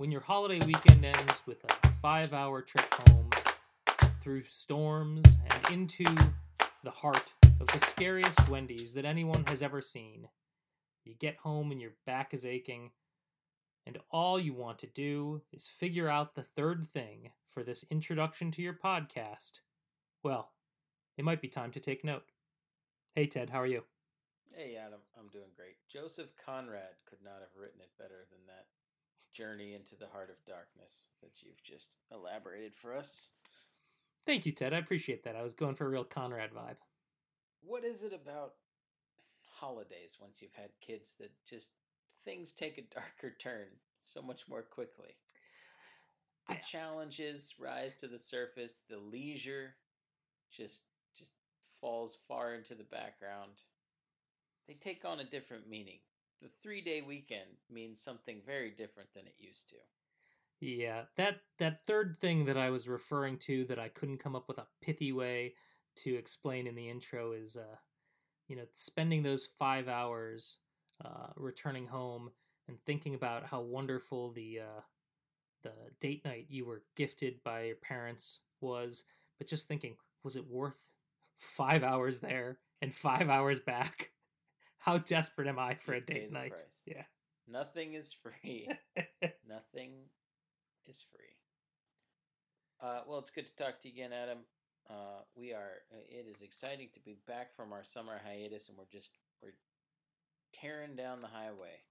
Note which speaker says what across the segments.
Speaker 1: When your holiday weekend ends with a 5-hour trip home through storms and into the heart of the scariest Wendy's that anyone has ever seen, you get home and your back is aching, and all you want to do is figure out the third thing for this introduction to your podcast, well, it might be time to take note. Hey, Ted, how are you?
Speaker 2: Hey, Adam, I'm doing great. Joseph Conrad could not have written it better than that journey into the heart of darkness that you've just elaborated for us.
Speaker 1: Thank you, Ted. I appreciate that. I was going for a real Conrad vibe.
Speaker 2: What is it about holidays once you've had kids that just things take a darker turn so much more quickly? The challenges rise to the surface, the leisure just falls far into the background. They take on a different meaning. The 3-day weekend means something very different than it used to.
Speaker 1: Yeah, that third thing that I was referring to that I couldn't come up with a pithy way to explain in the intro is, spending those 5 hours returning home and thinking about how wonderful the date night you were gifted by your parents was, but just thinking, was it worth 5 hours there and 5 hours back? How desperate am I for a date night?
Speaker 2: Price.
Speaker 1: Yeah.
Speaker 2: Nothing is free. Nothing is free. Well, it's good to talk to you again, Adam. It is exciting to be back from our summer hiatus, and we're tearing down the highway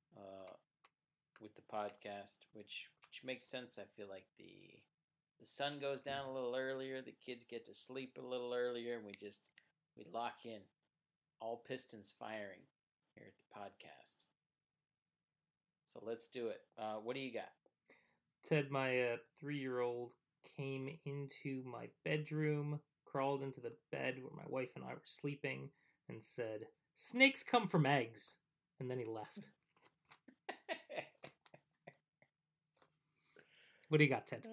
Speaker 2: with the podcast, which makes sense. I feel like the sun goes down a little earlier, the kids get to sleep a little earlier, and we lock in, all pistons firing here at the podcast. So let's do it. What do you got?
Speaker 1: Ted, my 3-year-old came into my bedroom, crawled into the bed where my wife and I were sleeping, and said, "Snakes come from eggs." And then he left. What do you got, Ted?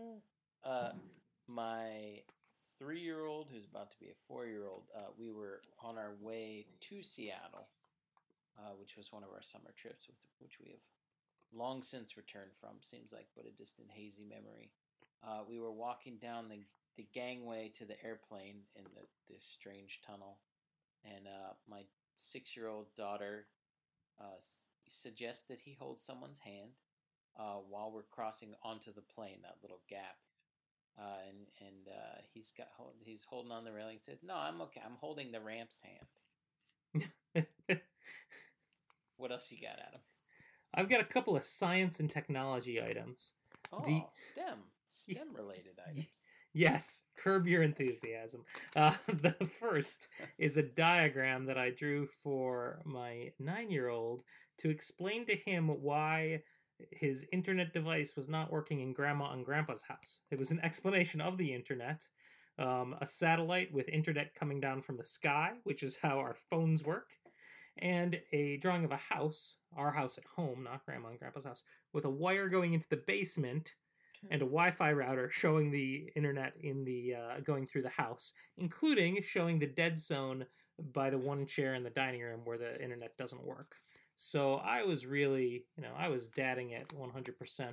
Speaker 2: My 3-year-old, who's about to be a 4-year-old, we were on our way to Seattle, which was one of our summer trips, which we have long since returned from, seems like, but a distant, hazy memory. We were walking down the gangway to the airplane in this strange tunnel, and my 6-year-old daughter suggests that he hold someone's hand while we're crossing onto the plane, that little gap. And he's holding on the railing. Says, "No, I'm okay. I'm holding the ramp's hand." What else you got, Adam?
Speaker 1: I've got a couple of science and technology items.
Speaker 2: Oh, STEM related items.
Speaker 1: Yes, curb your enthusiasm. The first is a diagram that I drew for my 9-year-old to explain to him why his internet device was not working in Grandma and Grandpa's house. It was an explanation of the internet, a satellite with internet coming down from the sky, which is how our phones work, and a drawing of a house, our house at home, not Grandma and Grandpa's house, with a wire going into the basement and a Wi-Fi router showing the internet in the going through the house, including showing the dead zone by the one chair in the dining room where the internet doesn't work. So I was really, I was dadding it 100%.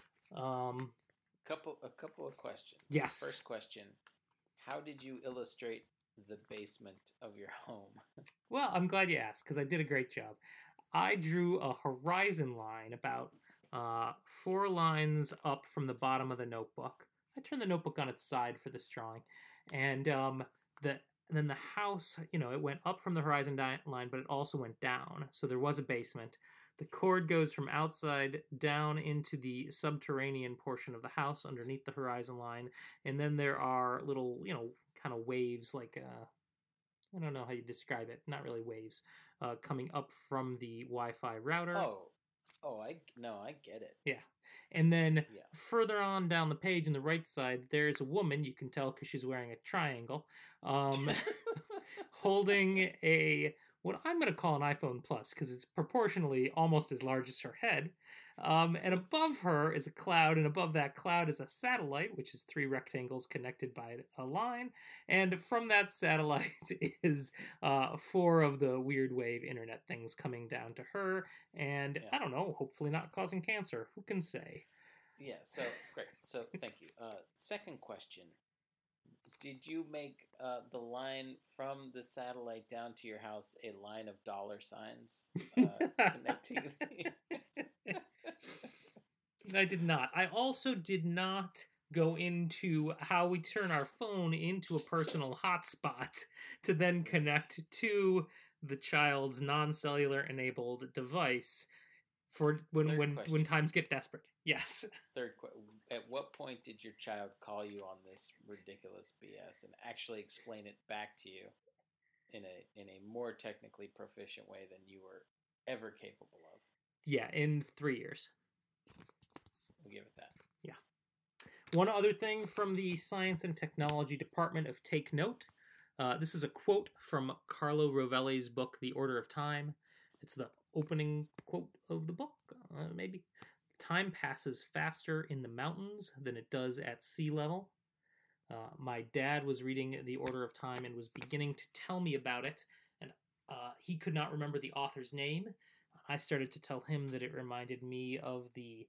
Speaker 2: A couple of questions.
Speaker 1: Yes.
Speaker 2: First question: how did you illustrate the basement of your home?
Speaker 1: Well, I'm glad you asked, because I did a great job. I drew a horizon line about 4 lines up from the bottom of the notebook. I turned the notebook on its side for this drawing, and then the house, it went up from the horizon line, but it also went down. So there was a basement. The cord goes from outside down into the subterranean portion of the house underneath the horizon line, and then there are little, kind of waves, like I don't know how you describe it. Not really waves, coming up from the Wi-Fi router.
Speaker 2: I get it.
Speaker 1: Yeah. And then further on down the page on the right side, there's a woman, you can tell because she's wearing a triangle, holding what I'm going to call an iPhone Plus, because it's proportionally almost as large as her head. And above her is a cloud, and above that cloud is a satellite, which is 3 rectangles connected by a line. And from that satellite is 4 of the weird wave internet things coming down to her. And I don't know, hopefully not causing cancer. Who can say?
Speaker 2: Yeah, so great. So thank you. Second question. Did you make the line from the satellite down to your house a line of dollar signs connecting the...
Speaker 1: I did not. I also did not go into how we turn our phone into a personal hotspot to then connect to the child's non-cellular enabled device for when times get desperate. Yes.
Speaker 2: At what point did your child call you on this ridiculous BS and actually explain it back to you in a more technically proficient way than you were ever capable of?
Speaker 1: Yeah, in 3 years.
Speaker 2: We'll give it that.
Speaker 1: Yeah. One other thing from the Science and Technology Department of Take Note. This is a quote from Carlo Rovelli's book, The Order of Time. It's the opening quote of the book, maybe. Time passes faster in the mountains than it does at sea level. My dad was reading The Order of Time and was beginning to tell me about it, and he could not remember the author's name. I started to tell him that it reminded me of the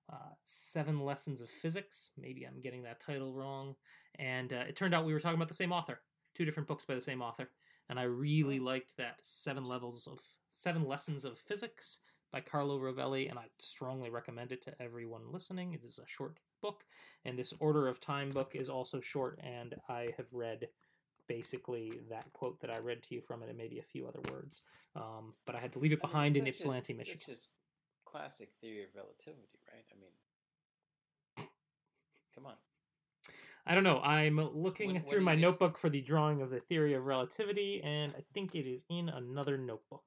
Speaker 1: 7 Lessons of Physics. Maybe I'm getting that title wrong. And it turned out we were talking about the same author. 2 different books by the same author. And I really liked that 7 Lessons of Physics by Carlo Rovelli, and I strongly recommend it to everyone listening. It is a short book, and this Order of Time book is also short, and I have read basically that quote that I read to you from it, and maybe a few other words. But I had to leave it behind in Ypsilanti, Michigan.
Speaker 2: It's just classic theory of relativity, right? I mean, come on.
Speaker 1: I don't know. I'm looking through my notebook for the drawing of the theory of relativity, and I think it is in another notebook.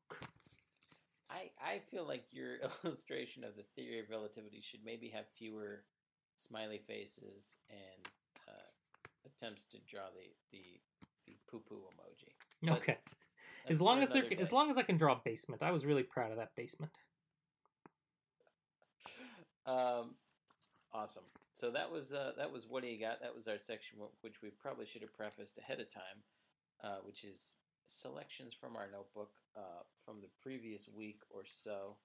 Speaker 2: I feel like your illustration of the theory of relativity should maybe have fewer smiley faces and attempts to draw the poo-poo emoji.
Speaker 1: But okay. As long as I can draw a basement. I was really proud of that basement.
Speaker 2: Awesome. So that was What Do You Got? That was our section, which we probably should have prefaced ahead of time, which is selections from our notebook from the previous week or so.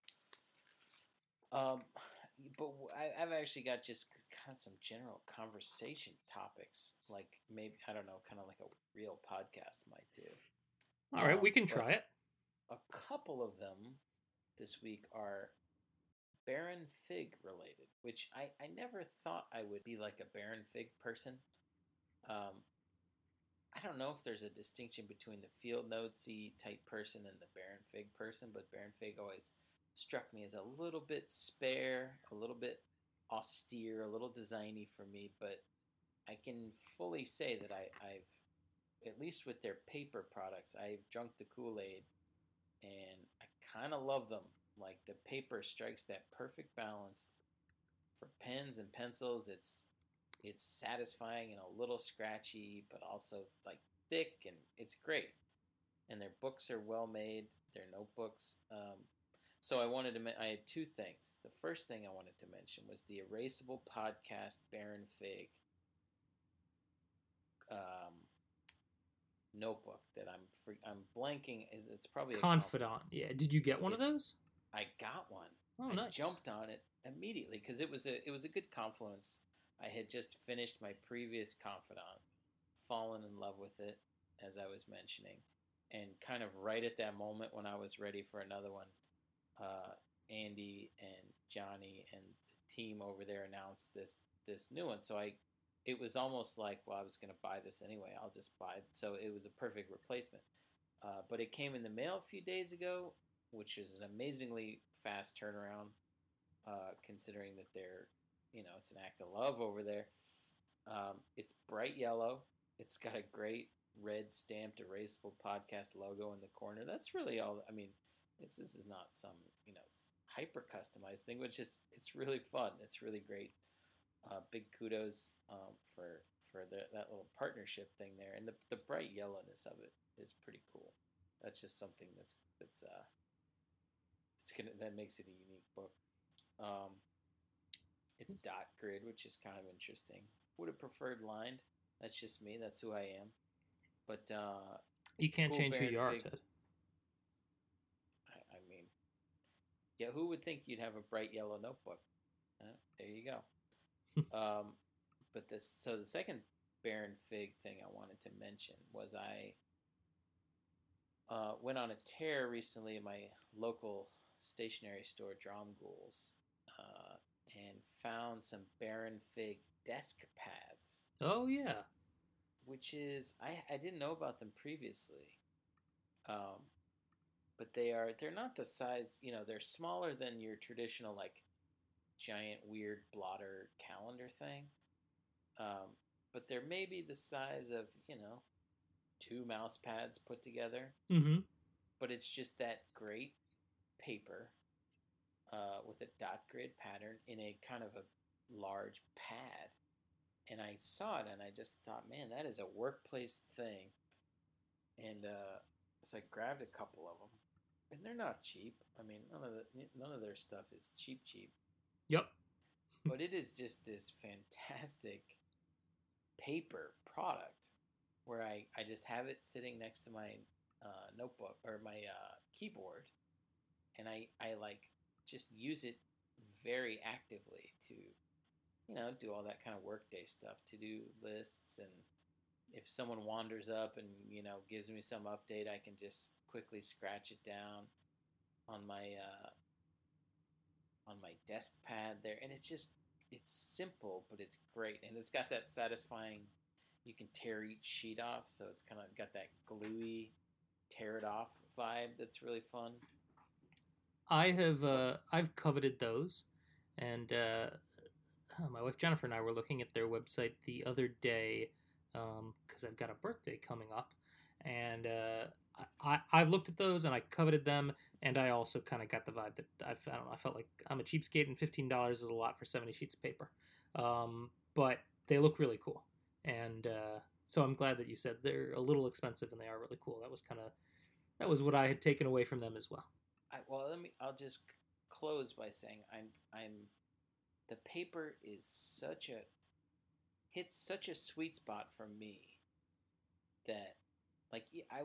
Speaker 2: But I've actually got just kind of some general conversation topics, like maybe, I don't know, kind of like a real podcast might do.
Speaker 1: All right, we can try it.
Speaker 2: A couple of them this week are Baron Fig related, which I never thought I would be like a Baron Fig person. I don't know if there's a distinction between the field notesy type person and the Baron Fig person, but Baron Fig always struck me as a little bit spare, a little bit austere, a little designy for me, but I can fully say that I've, at least with their paper products, I've drunk the Kool-Aid, and I kind of love them. Like, the paper strikes that perfect balance for pens and pencils. It's satisfying and a little scratchy, but also like thick, and it's great. And their books are well made. Their notebooks. So I had 2 things. The first thing I wanted to mention was the Erasable Podcast Baron Fig notebook that I'm blanking. It's probably
Speaker 1: Confidant. Yeah. Did you get one of those?
Speaker 2: I got one.
Speaker 1: Oh,
Speaker 2: I
Speaker 1: nice.
Speaker 2: jumped on it immediately because it was a good confluence. I had just finished my previous Confidant, fallen in love with it, as I was mentioning, and kind of right at that moment when I was ready for another one, Andy and Johnny and the team over there announced this new one. So it was almost like, well, I was going to buy this anyway. I'll just buy it. So it was a perfect replacement. But it came in the mail a few days ago, which is an amazingly fast turnaround, considering that they're, it's an act of love over there. It's bright yellow. It's got a great red stamped Erasable Podcast logo in the corner. That's really all. I mean, this is not some, hyper customized thing, which is, it's really fun. It's really great. Big kudos for that little partnership thing there, and the bright yellowness of it is pretty cool. That's just something that makes it a unique book. It's dot grid, which is kind of interesting. Would have preferred lined. That's just me. That's who I am. But
Speaker 1: you can't change who you are, Ted.
Speaker 2: I mean, yeah, who would think you'd have a bright yellow notebook? There you go. Um, but the second Baron Fig thing I wanted to mention was I went on a tear recently in my local stationery store, Drum Ghouls, and found some Baron Fig desk pads,
Speaker 1: Oh yeah.
Speaker 2: which is I didn't know about them previously. Um, but they're not the size, they're smaller than your traditional like giant weird blotter calendar thing. Um, but they're maybe the size of, two mouse pads put together.
Speaker 1: Mm-hmm.
Speaker 2: But it's just that great paper with a dot grid pattern in a kind of a large pad. And I saw it and I just thought, man, that is a workplace thing. And so I grabbed a couple of them, and they're not cheap. I mean, none of their stuff is cheap,
Speaker 1: Yep.
Speaker 2: but it is just this fantastic paper product where I just have it sitting next to my notebook or my keyboard, and I like just use it very actively to do all that kind of workday stuff, to do lists, and if someone wanders up and gives me some update, I can just quickly scratch it down on my desk pad there, and it's simple, but it's great, and it's got that satisfying. You can tear each sheet off, so it's kind of got that gluey, tear it off vibe. That's really fun.
Speaker 1: I've coveted those, and my wife Jennifer and I were looking at their website the other day because I've got a birthday coming up, and I looked at those and I coveted them, and I also kind of got the vibe that I don't know, I felt like I'm a cheapskate and $15 is a lot for 70 sheets of paper, but they look really cool, and so I'm glad that you said they're a little expensive and they are really cool. That was what I had taken away from them as well.
Speaker 2: I'll just close by saying I'm the paper is hits such a sweet spot for me that, like,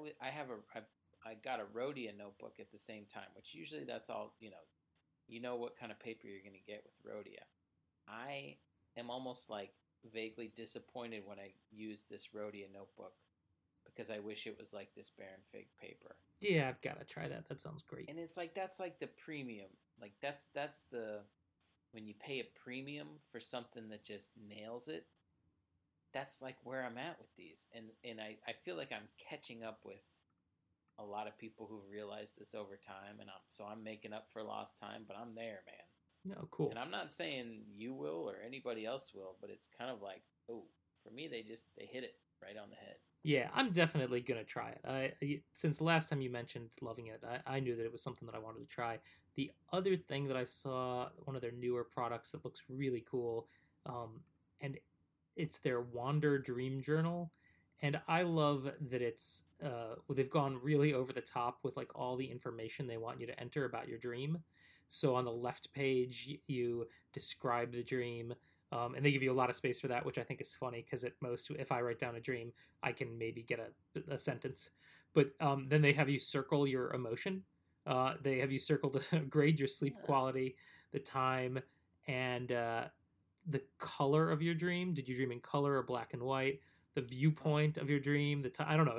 Speaker 2: I got a Rhodia notebook at the same time, which usually that's all what kind of paper you're going to get with Rhodia. I am almost like vaguely disappointed when I use this Rhodia notebook because I wish it was like this Baron Fig paper.
Speaker 1: Yeah, I've got to try that. That sounds great.
Speaker 2: And it's like that's like the premium. Like that's the when you pay a premium for something that just nails it. That's like where I'm at with these, and I feel like I'm catching up with a lot of people who've realized this over time, and I'm making up for lost time, but I'm there, man.
Speaker 1: No, cool.
Speaker 2: And I'm not saying you will or anybody else will, but it's kind of like, oh, for me, they hit it right on the head.
Speaker 1: Yeah, I'm definitely gonna try it. Since the last time you mentioned loving it, I knew that it was something that I wanted to try. The other thing that I saw, one of their newer products that looks really cool, and it's their Wander Dream Journal, and I love that they've gone really over the top with like all the information they want you to enter about your dream. So on the left page, you describe the dream. And they give you a lot of space for that, which I think is funny because at most, if I write down a dream, I can maybe get a sentence. But then they have you circle your emotion. They have you circle to grade your sleep quality, the time, and the color of your dream. Did you dream in color or black and white? The viewpoint of your dream. The time. I don't know.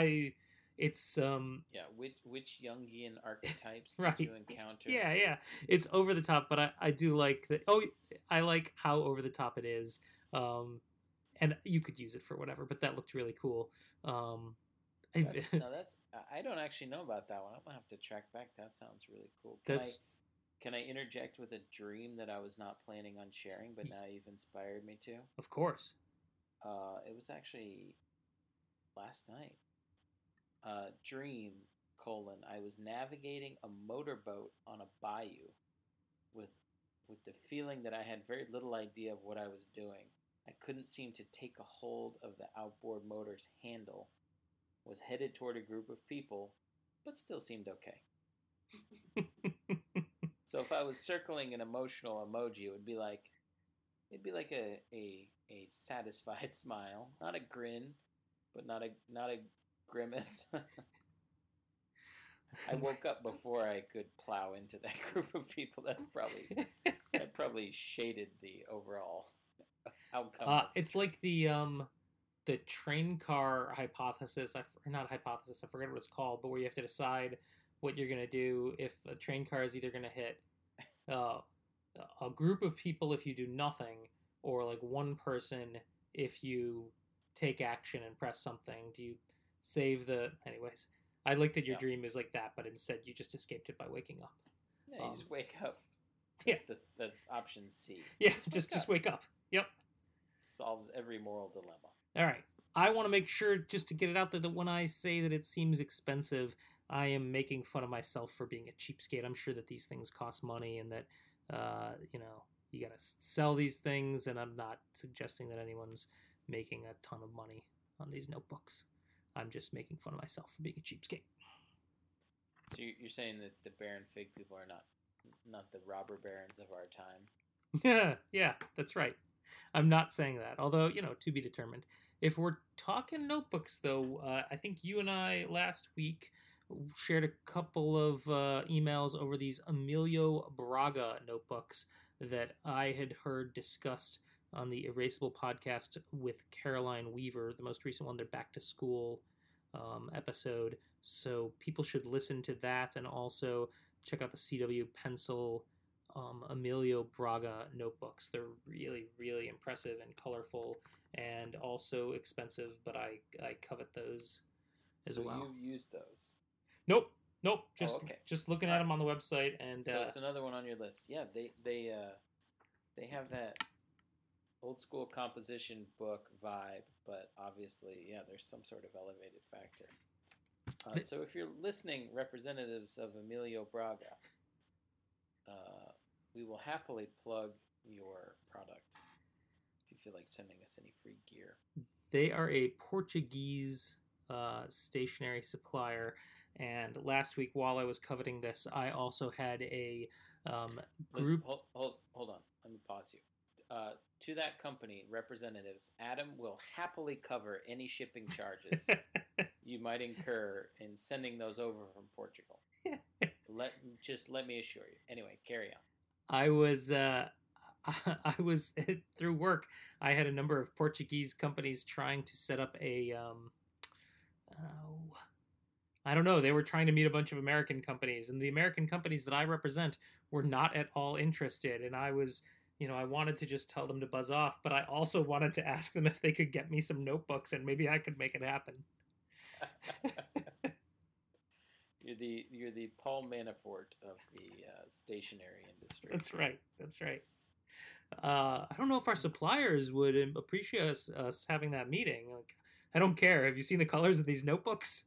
Speaker 1: It's
Speaker 2: yeah. Which Jungian archetypes
Speaker 1: right.
Speaker 2: did you encounter?
Speaker 1: Yeah. It's over the top, but I do like that. Oh, I like how over the top it is. And you could use it for whatever, but that looked really cool.
Speaker 2: I don't actually know about that one. I'm gonna have to track back. That sounds really cool. Can I interject with a dream that I was not planning on sharing, but now you've inspired me to?
Speaker 1: Of course.
Speaker 2: It was actually last night. Dream, I was navigating a motorboat on a bayou with the feeling that I had very little idea of what I was doing. I couldn't seem to take a hold of the outboard motor's handle, was headed toward a group of people, but still seemed okay. So if I was circling an emotional emoji, it'd be like a satisfied smile, not a grin, but not a grimace. I woke up before I could plow into that group of people. That probably shaded the overall outcome.
Speaker 1: It's like the train car hypothesis. Not hypothesis. I forget what it's called, but where you have to decide what you're gonna do if a train car is either gonna hit uh, a group of people if you do nothing, or like one person if you take action and press something. Do you save the? Anyways, I like that your
Speaker 2: Yeah.
Speaker 1: dream is like that, but instead you just escaped it by waking up.
Speaker 2: Yeah, you just wake up.
Speaker 1: Yeah.
Speaker 2: That's option C.
Speaker 1: Yeah, just wake up. Yep.
Speaker 2: Solves every moral dilemma.
Speaker 1: All right. I want to make sure, just to get it out there, that when I say that it seems expensive, I am making fun of myself for being a cheapskate. I'm sure that these things cost money and that, you got to sell these things. And I'm not suggesting that anyone's making a ton of money on these notebooks. I'm just making fun of myself for being a cheapskate.
Speaker 2: So you're saying that the Baron Fig people are not the robber barons of our time?
Speaker 1: Yeah, that's right. I'm not saying that, although, to be determined. If we're talking notebooks, though, I think you and I last week shared a couple of emails over these Emilio Braga notebooks that I had heard discussed on the Erasable podcast with Caroline Weaver, the most recent one, their back to school episode. So people should listen to that and also check out the CW Pencil Emilio Braga notebooks. They're really, really impressive and colorful and also expensive, but I covet those as well.
Speaker 2: So you've used those?
Speaker 1: Nope.
Speaker 2: Okay.
Speaker 1: Just looking at them on the website, and
Speaker 2: so it's another one on your list. Yeah, they have that old school composition book vibe, but obviously, yeah, there's some sort of elevated factor. So if you're listening, representatives of Emilio Braga, we will happily plug your product if you feel like sending us any free gear.
Speaker 1: They are a Portuguese stationery supplier, and last week while I was coveting this, I also had a group.
Speaker 2: Listen, hold on. Let me pause you. To that company, representatives, Adam will happily cover any shipping charges you might incur in sending those over from Portugal. Let me assure you. Anyway, carry on.
Speaker 1: I was through work. I had a number of Portuguese companies trying to set up a I don't know. They were trying to meet a bunch of American companies, and the American companies that I represent were not at all interested. And I was, I wanted to just tell them to buzz off, but I also wanted to ask them if they could get me some notebooks, and maybe I could make it happen.
Speaker 2: You're the Paul Manafort of the stationery industry.
Speaker 1: That's right. I don't know if our suppliers would appreciate us having that meeting. Like, I don't care. Have you seen the colors of these notebooks?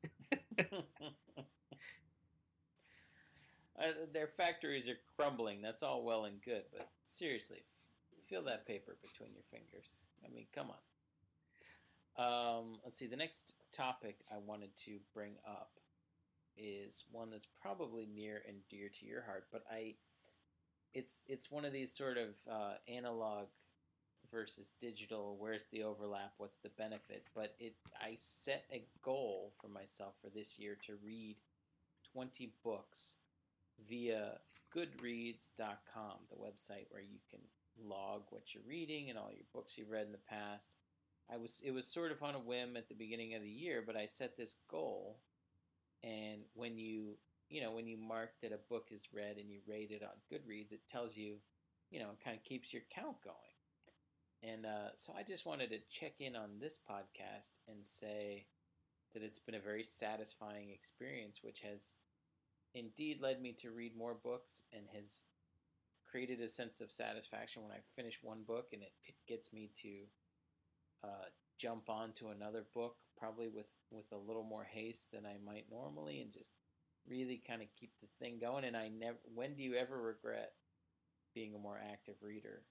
Speaker 2: Their factories are crumbling. That's all well and good, but seriously, feel that paper between your fingers. I mean, come on. Let's see. The next topic I wanted to bring up is one that's probably near and dear to your heart, but it's one of these sort of analog versus digital. Where's the overlap? What's the benefit? But I set a goal for myself for this year to read 20 books via Goodreads.com, the website where you can log what you're reading and all your books you've read in the past. It was sort of on a whim at the beginning of the year, but I set this goal, and when you mark that a book is read and you rate it on Goodreads, it tells you, it kind of keeps your count going. And so I just wanted to check in on this podcast and say that it's been a very satisfying experience, which has indeed led me to read more books and has created a sense of satisfaction when I finish one book, and it gets me to jump on to another book, probably with a little more haste than I might normally, and just really kind of keep the thing going. And when do you ever regret being a more active reader?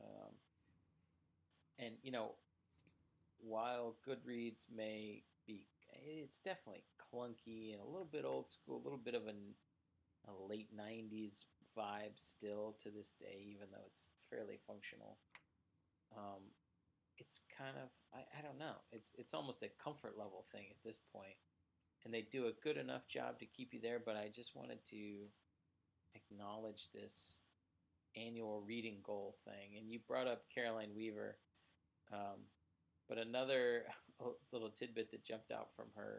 Speaker 2: And while Goodreads may be, it's definitely clunky and a little bit old school, a little bit of a late 90s vibe still to this day, even though it's fairly functional. It's kind of, I don't know, it's almost a comfort level thing at this point, and they do a good enough job to keep you there. But I just wanted to acknowledge this annual reading goal thing. And you brought up Caroline Weaver. But another little tidbit that jumped out from her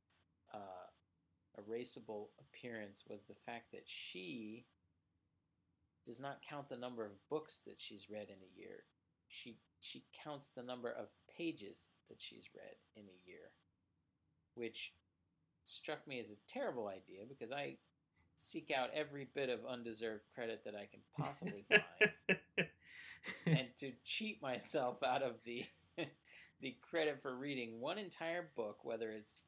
Speaker 2: erasable appearance was the fact that she does not count the number of books that she's read in a year. She counts the number of pages that she's read in a year, which struck me as a terrible idea because I seek out every bit of undeserved credit that I can possibly find, and to cheat myself out of the the credit for reading one entire book, whether it's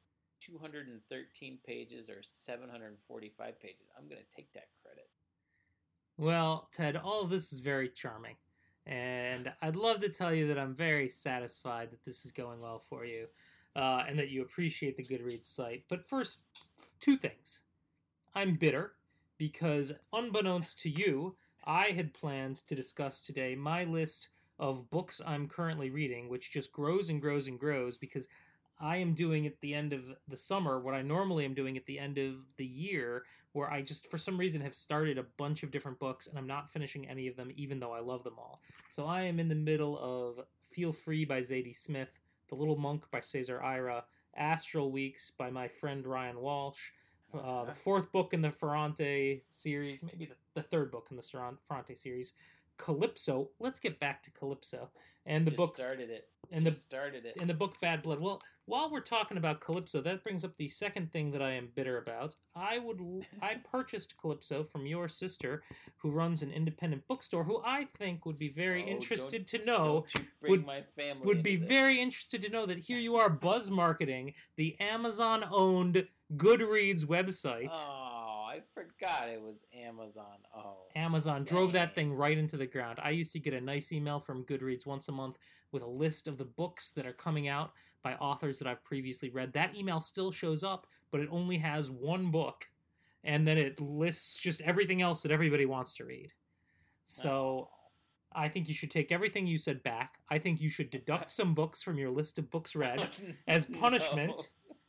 Speaker 2: 213 pages or 745 pages, I'm going to take that credit.
Speaker 1: Well, Ted, all of this is very charming. And I'd love to tell you that I'm very satisfied that this is going well for you and that you appreciate the Goodreads site. But first, two things. I'm bitter because, unbeknownst to you, I had planned to discuss today my list of books I'm currently reading, which just grows and grows and grows because I am doing at the end of the summer what I normally am doing at the end of the year, where I just, for some reason, have started a bunch of different books and I'm not finishing any of them, even though I love them all. So I am in the middle of Feel Free by Zadie Smith, The Little Monk by Cesar Ira, Astral Weeks by my friend Ryan Walsh, the fourth book in the Ferrante series, maybe the third book in the Ferrante series, Calypso. Let's get back to Calypso. And the book
Speaker 2: started it.
Speaker 1: And the book Bad Blood. Well, while we're talking about Calypso, that brings up the second thing that I am bitter about. I purchased Calypso from your sister, who runs an independent bookstore, who I think would be very interested to know would be very interested to know that here you are buzz marketing the Amazon-owned Goodreads website.
Speaker 2: Oh, I forgot it was Amazon. Oh,
Speaker 1: Amazon drove that thing right into the ground. I used to get a nice email from Goodreads once a month with a list of the books that are coming out by authors that I've previously read. That email still shows up, but it only has one book, and then it lists just everything else that everybody wants to read. So I think you should take everything you said back. I think you should deduct some books from your list of books read as punishment.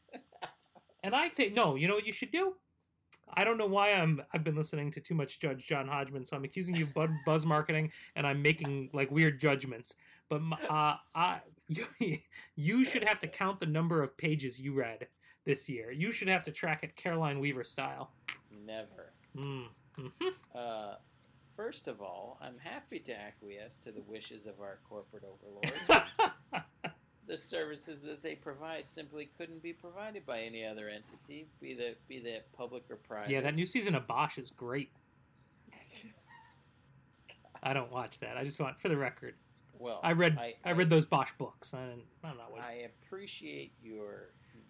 Speaker 1: And I think, no, you know what you should do? I don't know why I've been listening to too much Judge John Hodgman, so I'm accusing you of buzz marketing, and I'm making like weird judgments. But you should have to count the number of pages you read this year. You should have to track it Caroline Weaver style.
Speaker 2: Never.
Speaker 1: Mm-hmm.
Speaker 2: First of all, I'm happy to acquiesce to the wishes of our corporate overlords. The services that they provide simply couldn't be provided by any other entity, be that public or private.
Speaker 1: Yeah, that new season of Bosch is great. I don't watch that. I just want, for the record.
Speaker 2: Well,
Speaker 1: I read those Bosch books. I'm not waiting.
Speaker 2: I appreciate your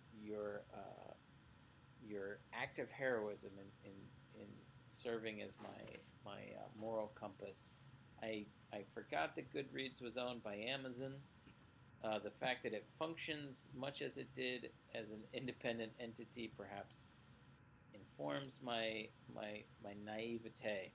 Speaker 2: active heroism in serving as my moral compass. I forgot that Goodreads was owned by Amazon. The fact that it functions much as it did as an independent entity perhaps informs my naivete.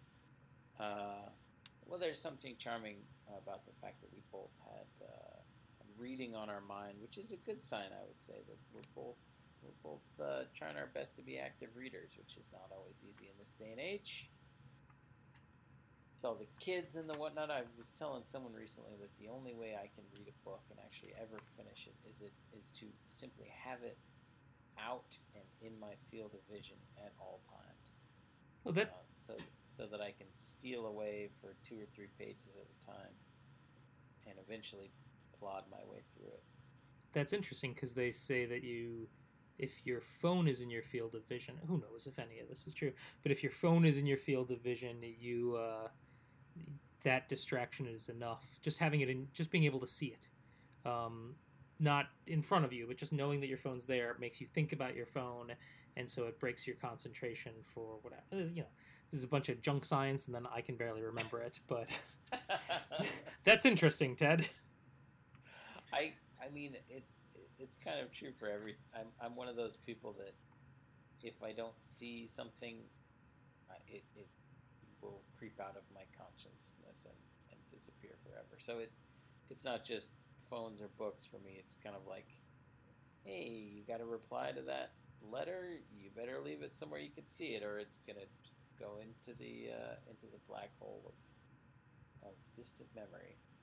Speaker 2: Well, there's something charming about the fact that we both had reading on our mind, which is a good sign, I would say, that we're both trying our best to be active readers, which is not always easy in this day and age. All the kids and the whatnot. I was telling someone recently that the only way I can read a book and actually ever finish it is to simply have it out and in my field of vision at all times.
Speaker 1: Well, that
Speaker 2: so that I can steal away for 2 or 3 pages at a time and eventually plod my way through it.
Speaker 1: That's interesting because they say that if your phone is in your field of vision, who knows if any of this is true, but if your phone is in your field of vision, you that distraction is enough. Just having it in, just being able to see it, not in front of you, but just knowing that your phone's there makes you think about your phone, and so it breaks your concentration for whatever. You know, this is a bunch of junk science, and then I can barely remember it, but that's interesting, Ted.
Speaker 2: I mean, it's kind of true for every. I'm one of those people that if I don't see something, it will creep out of my consciousness and disappear forever. So it's not just phones or books for me. It's kind of like, hey, you got to reply to that letter. You better leave it somewhere you can see it, or it's gonna go into the black hole of distant memory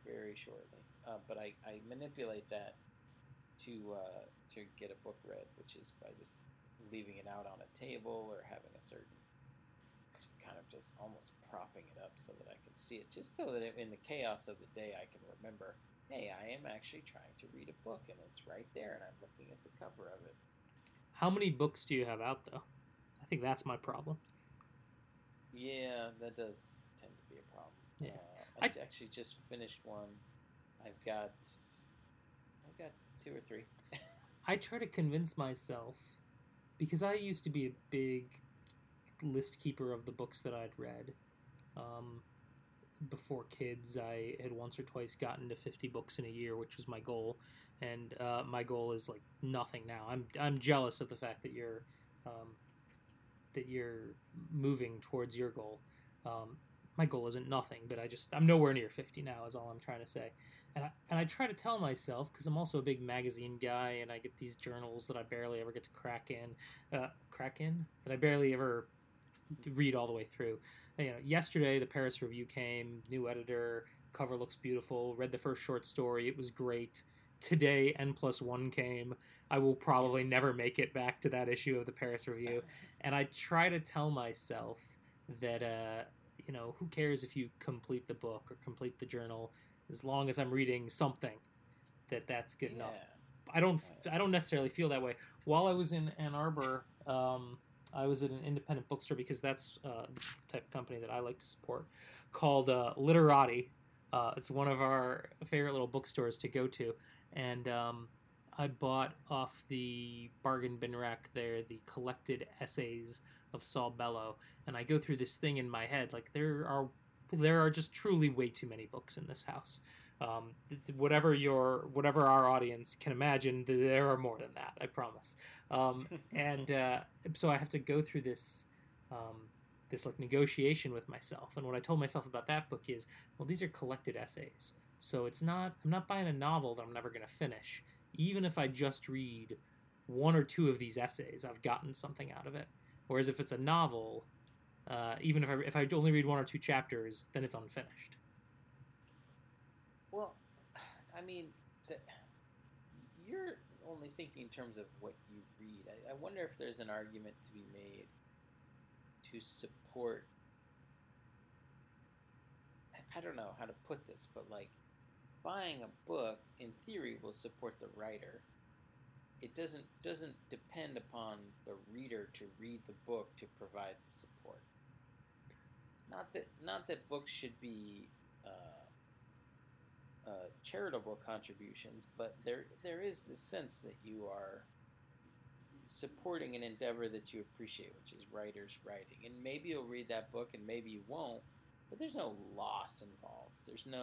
Speaker 2: very shortly. But I manipulate that to get a book read, which is by just leaving it out on a table or having a certain kind of just almost propping it up so that I can see it, just so that in the chaos of the day I can remember, hey, I am actually trying to read a book and it's right there and I'm looking at the cover of it.
Speaker 1: How many books do you have out, though? I think that's my problem.
Speaker 2: Yeah, that does tend to be a problem.
Speaker 1: Yeah.
Speaker 2: I actually just finished one. I've got two or three.
Speaker 1: I try to convince myself, because I used to be a big list keeper of the books that I'd read. Before kids, I had once or twice gotten to 50 books in a year, which was my goal, and my goal is like nothing now. I'm jealous of the fact that you're moving towards your goal. My goal isn't nothing, but I'm nowhere near 50 now, is all I'm trying to say. And I try to tell myself, because I'm also a big magazine guy, and I get these journals that I barely ever get to crack in, that I barely ever read all the way through. Yesterday the Paris Review came, new editor, cover looks beautiful. Read the first short story, it was great. Today N+1 came. I will probably never make it back to that issue of the Paris Review, and I try to tell myself that who cares if you complete the book or complete the journal, as long as I'm reading something, that's good enough. I don't necessarily feel that way. While I was in Ann Arbor, I was at an independent bookstore, because that's the type of company that I like to support, called Literati. It's one of our favorite little bookstores to go to, and I bought off the bargain bin rack there the collected essays of Saul Bellow, and I go through this thing in my head, like there are just truly way too many books in this house. Whatever our audience can imagine, there are more than that, I promise. And so I have to go through this like negotiation with myself. And what I told myself about that book is, well, these are collected essays, so I'm not buying a novel that I'm never going to finish. Even if I just read one or two of these essays, I've gotten something out of it. Whereas if it's a novel, even if I only read one or two chapters, then it's unfinished.
Speaker 2: Well, I mean, you're only thinking in terms of what you read. I wonder if there's an argument to be made to support. I don't know how to put this, but like, buying a book in theory will support the writer. It doesn't depend upon the reader to read the book to provide the support. Not that books should be charitable contributions, but there is this sense that you are supporting an endeavor that you appreciate, which is writers writing. And maybe you'll read that book and maybe you won't, but there's no loss involved.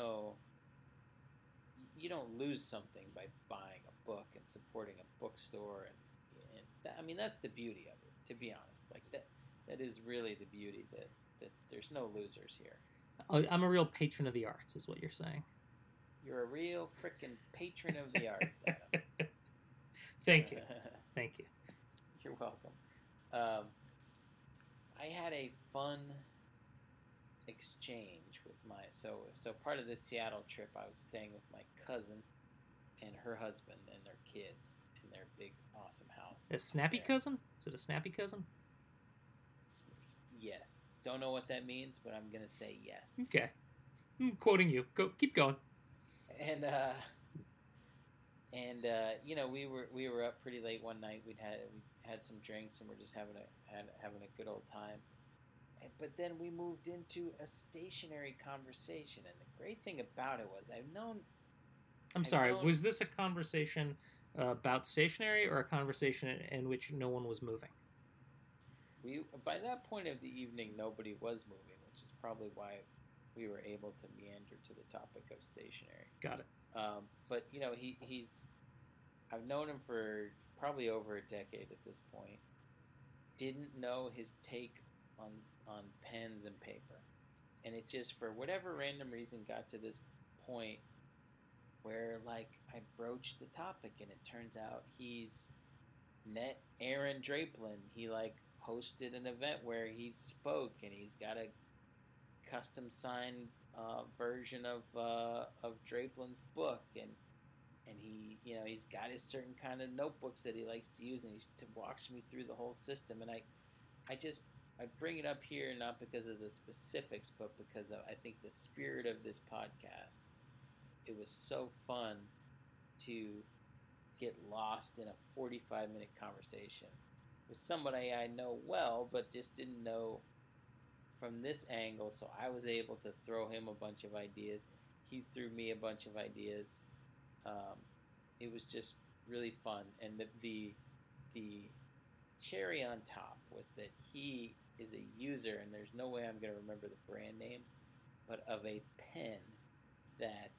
Speaker 2: You don't lose something by buying a book and supporting a bookstore, and that, I mean, that's the beauty of it, to be honest. Like that is really the beauty, that there's no losers here.
Speaker 1: I'm a real patron of the arts, is what you're saying.
Speaker 2: You're a real frickin' patron of the arts, Adam.
Speaker 1: Thank you. Thank you.
Speaker 2: You're welcome. I had a fun exchange with so part of this Seattle trip, I was staying with my cousin and her husband and their kids in their big awesome house.
Speaker 1: A snappy cousin? Is it a snappy cousin?
Speaker 2: Yes. Don't know what that means, but I'm gonna say yes.
Speaker 1: Okay. I'm quoting you. Keep going.
Speaker 2: And we were up pretty late one night. We had some drinks and we're just having a good old time. But then we moved into a stationary conversation, and the great thing about it was
Speaker 1: was this a conversation about stationery, or a conversation in which no one was moving?
Speaker 2: By that point of the evening, nobody was moving, which is probably why we were able to meander to the topic of stationery.
Speaker 1: Got it.
Speaker 2: But I've known him for probably over a decade at this point. Didn't know his take on pens and paper, and it just, for whatever random reason, got to this point where, like, I broached the topic, and it turns out he's met Aaron Draplin. He, like, hosted an event where he spoke, and he's got a custom signed version of Drapelin's book, and he's got his certain kind of notebooks that he likes to use, and he walks me through the whole system. And I bring it up here not because of the specifics, but because of, I think, the spirit of this podcast. It was so fun to get lost in a 45-minute conversation with somebody I know well, but just didn't know from this angle. So I was able to throw him a bunch of ideas. He threw me a bunch of ideas. It was just really fun. And the cherry on top was that he is a user, and there's no way I'm going to remember the brand names, but of a pen that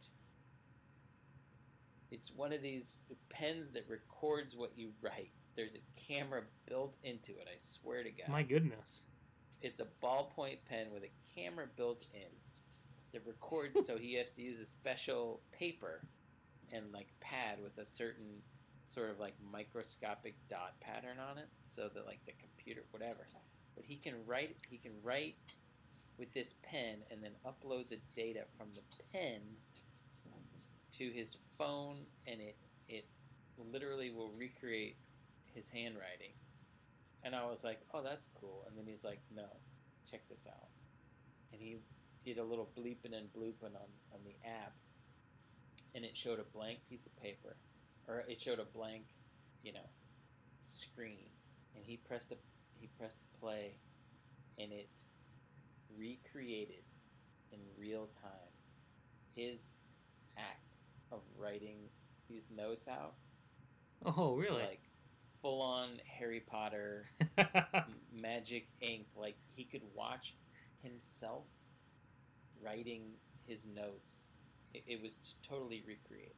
Speaker 2: it's one of these pens that records what you write. There's a camera built into it, I swear to God.
Speaker 1: My goodness.
Speaker 2: It's a ballpoint pen with a camera built in that records, so he has to use a special paper and like pad with a certain sort of like microscopic dot pattern on it, so that like the computer, whatever. But he can write with this pen and then upload the data from the pen to his phone, and it literally will recreate his handwriting. And I was like, oh, that's cool. And then he's like, no, check this out. And he did a little bleeping and blooping on the app, and it showed a blank piece of paper, or it showed a blank, screen. And he pressed play, and it recreated in real time his act of writing these notes out.
Speaker 1: Oh, really?
Speaker 2: Like full-on Harry Potter magic ink. Like he could watch himself writing his notes. It was totally recreated.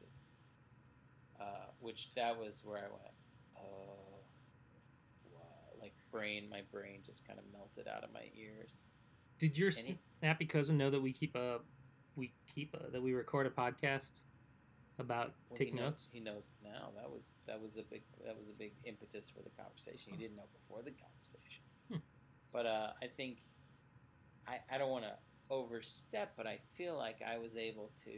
Speaker 2: Which that was where I went, oh, wow. Like my brain just kind of melted out of my ears.
Speaker 1: Did your snappy cousin know that that we record a podcast about taking notes?
Speaker 2: He knows now. That was a big impetus for the conversation. He didn't know before the conversation. But I think I don't want to overstep, but I feel like I was able to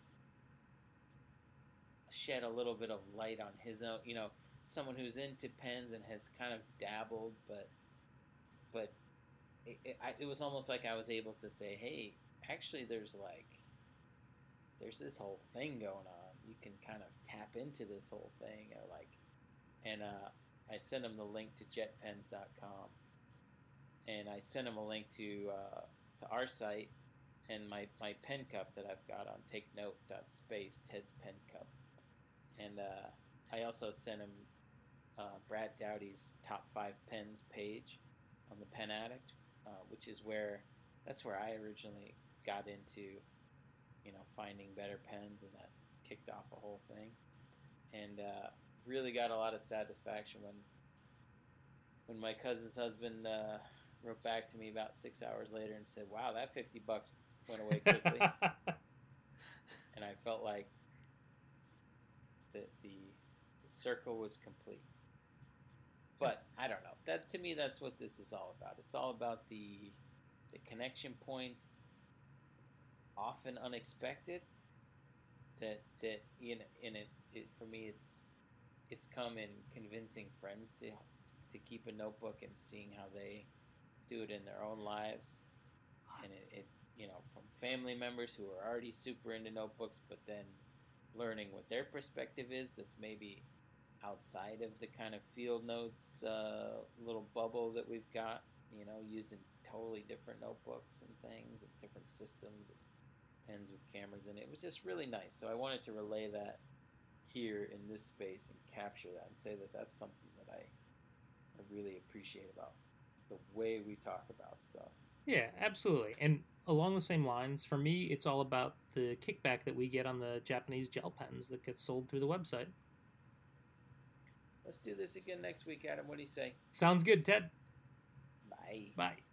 Speaker 2: shed a little bit of light on his own, someone who's into pens and has kind of dabbled, but it was almost like I was able to say, hey, actually there's this whole thing going on. You can kind of tap into this whole thing, and I sent him the link to jetpens.com, and I sent him a link to our site and my pen cup that I've got on takenote.space, Ted's Pen Cup. And I also sent him Brad Dowdy's top 5 pens page on the Pen Addict, which is that's where I originally got into, finding better pens, and that kicked off a whole thing. And really got a lot of satisfaction when my cousin's husband wrote back to me about 6 hours later and said, wow, that $50 went away quickly. And I felt like the circle was complete. But I don't know. That, to me, that's what this is all about. It's all about the connection points, often unexpected. That for me, it's come in convincing friends to keep a notebook and seeing how they do it in their own lives, and it from family members who are already super into notebooks, but then learning what their perspective is that's maybe outside of the kind of field notes little bubble that we've got, using totally different notebooks and things and different systems and pens with cameras in it. It was just really nice. So I wanted to relay that here in this space and capture that and say that that's something that I really appreciate about the way we talk about stuff.
Speaker 1: Yeah, absolutely. And along the same lines, for me, it's all about the kickback that we get on the Japanese gel pens that get sold through the website.
Speaker 2: Let's do this again next week, Adam. What do you say?
Speaker 1: Sounds good, Ted.
Speaker 2: Bye.
Speaker 1: Bye.